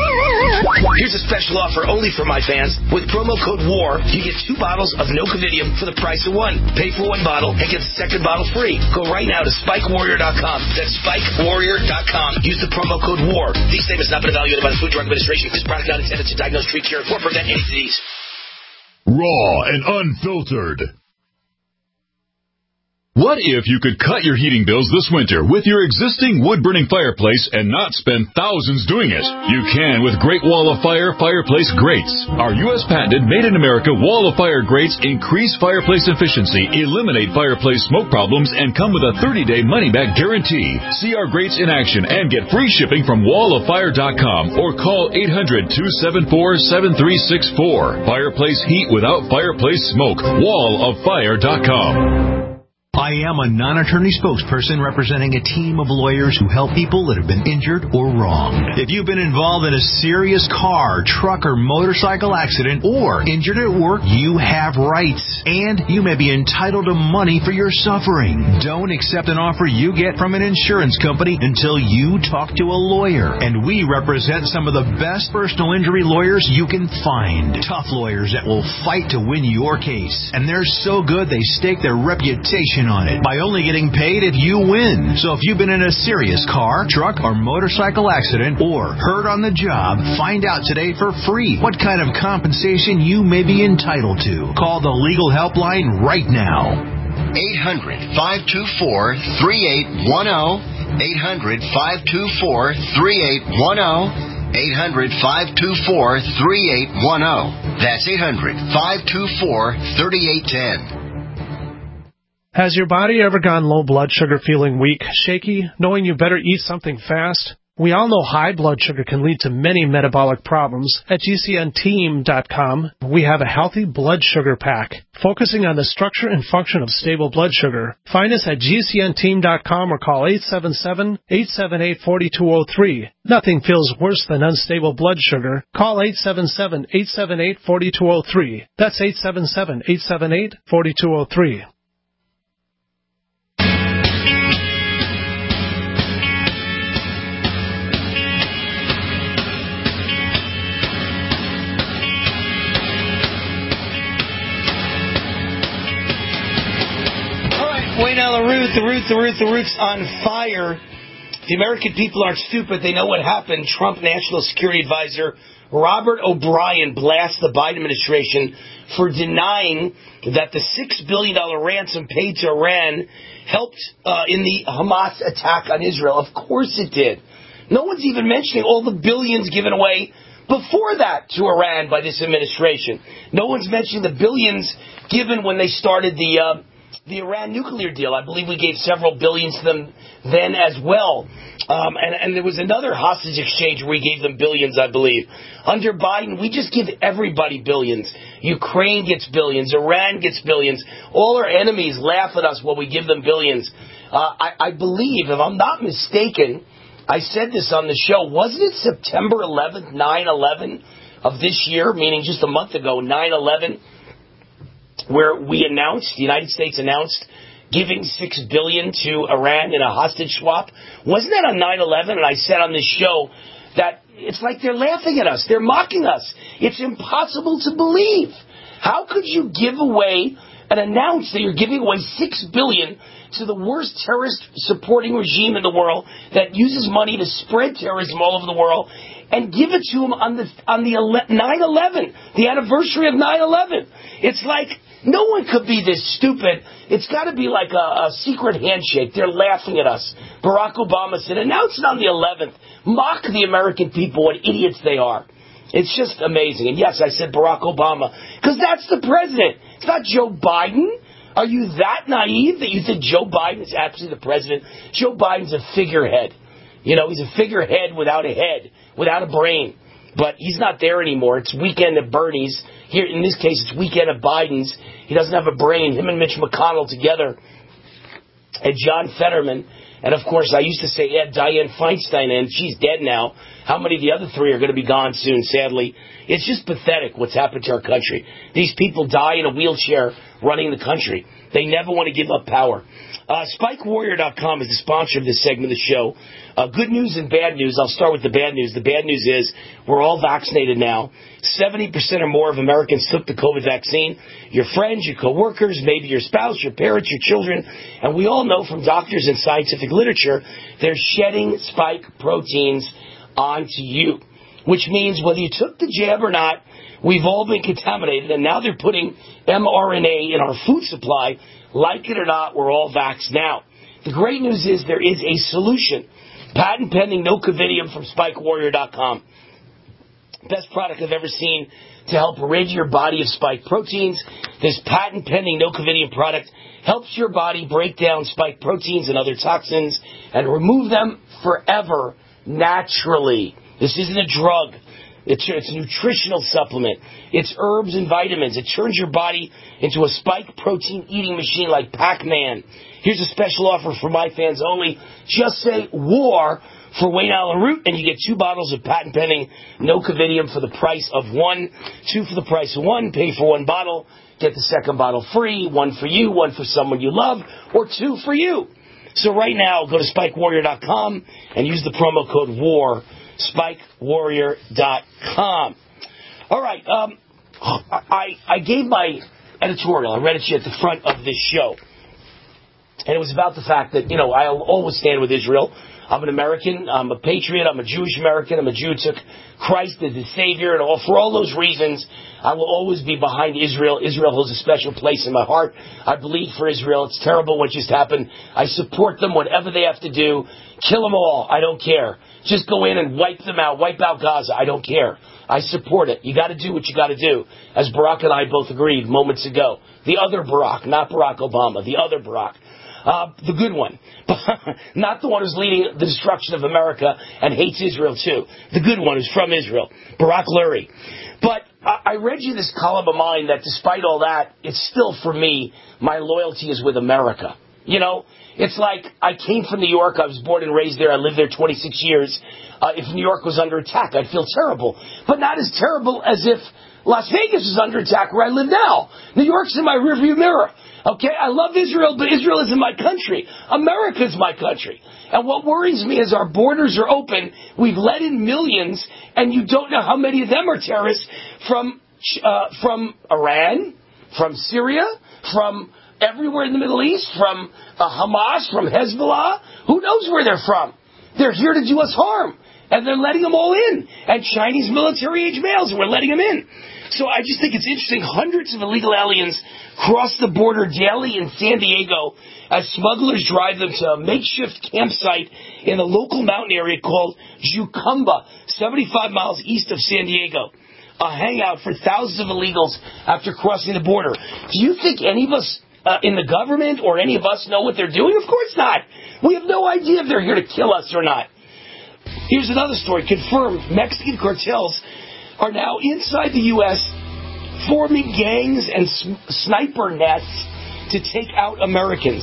Here's a special offer only for my fans. With promo code WAR, you get 2 bottles of Nocovidium for the price of 1. Pay for 1 bottle and get the second bottle free. Go right now to SpikeWarrior.com. That's SpikeWarrior.com. Use the promo code WAR. These statements have not been evaluated by the Food Drug Administration. This product not intended to diagnose, treat, cure, or prevent any disease. Raw and unfiltered. What if you could cut your heating bills this winter with your existing wood-burning fireplace and not spend thousands doing it? You can with Great Wall of Fire fireplace grates. Our U.S. patented made-in-America Wall of Fire grates increase fireplace efficiency, eliminate fireplace smoke problems, and come with a 30-day money-back guarantee. See our grates in action and get free shipping from walloffire.com or call 800-274-7364. Fireplace heat without fireplace smoke. walloffire.com. I am a non-attorney spokesperson representing a team of lawyers who help people that have been injured or wronged. If you've been involved in a serious car, truck, or motorcycle accident or injured at work, you have rights, and you may be entitled to money for your suffering. Don't accept an offer you get from an insurance company until you talk to a lawyer. And we represent some of the best personal injury lawyers you can find. Tough lawyers that will fight to win your case. And they're so good they stake their reputation on it by only getting paid if you win. So if you've been in a serious car, truck, or motorcycle accident or hurt on the job, find out today for free what kind of compensation you may be entitled to. Call the legal helpline right now. 800-524-3810. 800-524-3810. 800-524-3810. That's 800-524-3810. Has your body ever gone low blood sugar, feeling weak, shaky, knowing you better eat something fast? We all know high blood sugar can lead to many metabolic problems. At GCNteam.com, we have a healthy blood sugar pack, focusing on the structure and function of stable blood sugar. Find us at GCNteam.com or call 877-878-4203. Nothing feels worse than unstable blood sugar. Call 877-878-4203. That's 877-878-4203. Wayne Allyn Root, the Root's on fire. The American people aren't stupid. They know what happened. Trump National Security Advisor Robert O'Brien blasts the Biden administration for denying that the $6 billion ransom paid to Iran helped in the Hamas attack on Israel. Of course it did. No one's even mentioning all the billions given away before that to Iran by this administration. No one's mentioning the billions given when they started the Iran nuclear deal. I believe we gave several billions to them then as well. And there was another hostage exchange where we gave them billions, I believe. Under Biden, we just give everybody billions. Ukraine gets billions. Iran gets billions. All our enemies laugh at us while we give them billions. I believe, if I'm not mistaken, I said this on the show, wasn't it September 11th, 9/11 of this year, meaning just a month ago, 9/11, where we announced, the United States announced giving $6 billion to Iran in a hostage swap? Wasn't that on 9/11? And I said on this show that it's like they're laughing at us. They're mocking us. It's impossible to believe. How could you give away and announce that you're giving away $6 billion to the worst terrorist supporting regime in the world that uses money to spread terrorism all over the world, and give it to them on the 9/11, the anniversary of 9/11? It's like no one could be this stupid. It's got to be like a secret handshake. They're laughing at us. Barack Obama said, announce it on the 11th. Mock the American people, what idiots they are. It's just amazing. And yes, I said Barack Obama, because that's the president. It's not Joe Biden. Are you that naive that you think Joe Biden is actually the president? Joe Biden's a figurehead. You know, he's a figurehead without a head, without a brain. But he's not there anymore. It's weekend at Bernie's. Here, in this case, it's weekend at Biden's. He doesn't have a brain. Him and Mitch McConnell together, and John Fetterman. And, of course, I used to say add Dianne Feinstein in. She's dead now. How many of the other three are going to be gone soon, sadly? It's just pathetic what's happened to our country. These people die in a wheelchair running the country. They never want to give up power. SpikeWarrior.com is the sponsor of this segment of the show. Good news and bad news. I'll start with the bad news. The bad news is we're all vaccinated now. 70% or more of Americans took the COVID vaccine. Your friends, your coworkers, maybe your spouse, your parents, your children. And we all know from doctors and scientific literature, they're shedding spike proteins onto you. which means whether you took the jab or not, we've all been contaminated, and now they're putting mRNA in our food supply. Like it or not, we're all vaxxed now. The great news is there is a solution. Patent pending Nocovidium from SpikeWarrior.com. Best product I've ever seen to help rid your body of spike proteins. This patent pending Nocovidium product helps your body break down spike proteins and other toxins and remove them forever naturally. This isn't a drug. It's a nutritional supplement. It's herbs and vitamins. It turns your body into a spike protein eating machine like Pac-Man. Here's a special offer for my fans only. Just say WAR for Wayne Allen Root, and you get 2 bottles of patent pending Nocovidium for the price of 1. 2 for the price of 1. Pay for 1 bottle. Get the second bottle free. 1 for you, 1 for someone you love, or 2 for you. So right now, go to SpikeWarrior.com and use the promo code WAR. SpikeWarrior.com. All right, I gave my editorial. I read it to you at the front of this show. And it was about the fact that, I'll always stand with Israel. I'm an American. I'm a patriot. I'm a Jewish American. I'm a Jew who took Christ as his Savior. And for all those reasons, I will always be behind Israel. Israel holds a special place in my heart. I bleed for Israel. It's terrible what just happened. I support them, whatever they have to do. Kill them all. I don't care. Just go in and wipe them out. Wipe out Gaza. I don't care. I support it. You got to do what you got to do. As Barack and I both agreed moments ago. The other Barack, not Barack Obama. The other Barack. The good one. Not the one who's leading the destruction of America and hates Israel too. The good one who's from Israel. Barack Lurie. But I read you this column of mine that despite all that, it's still for me, my loyalty is with America. It's like I came from New York. I was born and raised there. I lived there 26 years. If New York was under attack, I'd feel terrible. But not as terrible as if Las Vegas is under attack where I live now. New York's in my rearview mirror. Okay, I love Israel, but Israel isn't my country. America's my country. And what worries me is our borders are open. We've let in millions, and you don't know how many of them are terrorists from Iran, from Syria, from everywhere in the Middle East, from Hamas, from Hezbollah. Who knows where they're from? They're here to do us harm. And they're letting them all in. And Chinese military-age males, and we're letting them in. So I just think it's interesting. Hundreds of illegal aliens cross the border daily in San Diego as smugglers drive them to a makeshift campsite in a local mountain area called Jucumba, 75 miles east of San Diego. A hangout for thousands of illegals after crossing the border. Do you think any of us in the government or any of us know what they're doing? Of course not. We have no idea if they're here to kill us or not. Here's another story. Confirmed Mexican cartels are now inside the U.S. forming gangs and sniper nets to take out Americans.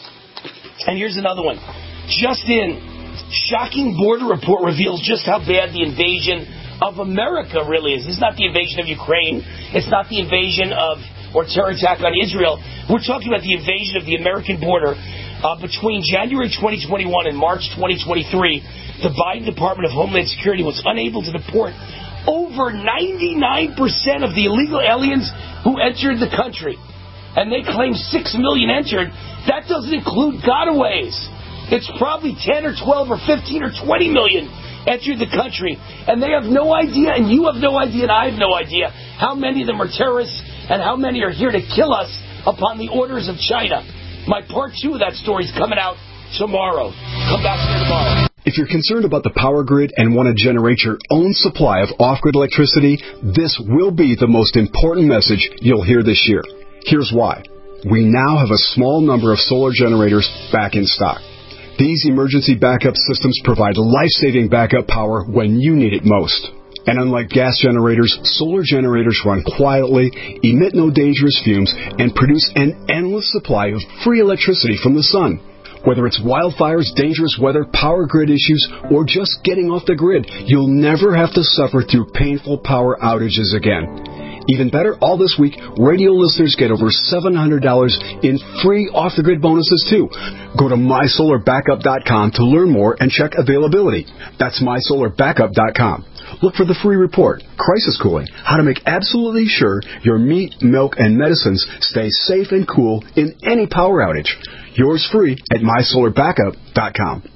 And here's another one. Just in, shocking border report reveals just how bad the invasion of America really is. This is not the invasion of Ukraine. It's not the invasion of or terror attack on Israel. We're talking about the invasion of the American border. Between January 2021 and March 2023, the Biden Department of Homeland Security was unable to deport over 99% of the illegal aliens who entered the country. And they claim 6 million entered. That doesn't include gotaways. It's probably 10 or 12 or 15 or 20 million entered the country. And they have no idea, and you have no idea, and I have no idea how many of them are terrorists and how many are here to kill us upon the orders of China. My part 2 of that story is coming out tomorrow. Come back here tomorrow. If you're concerned about the power grid and want to generate your own supply of off-grid electricity, this will be the most important message you'll hear this year. Here's why. We now have a small number of solar generators back in stock. These emergency backup systems provide life-saving backup power when you need it most. And unlike gas generators, solar generators run quietly, emit no dangerous fumes, and produce an endless supply of free electricity from the sun. Whether it's wildfires, dangerous weather, power grid issues, or just getting off the grid, you'll never have to suffer through painful power outages again. Even better, all this week, radio listeners get over $700 in free off-the-grid bonuses, too. Go to MySolarBackup.com to learn more and check availability. That's MySolarBackup.com. Look for the free report, Crisis Cooling, how to make absolutely sure your meat, milk, and medicines stay safe and cool in any power outage. Yours free at MySolarBackup.com.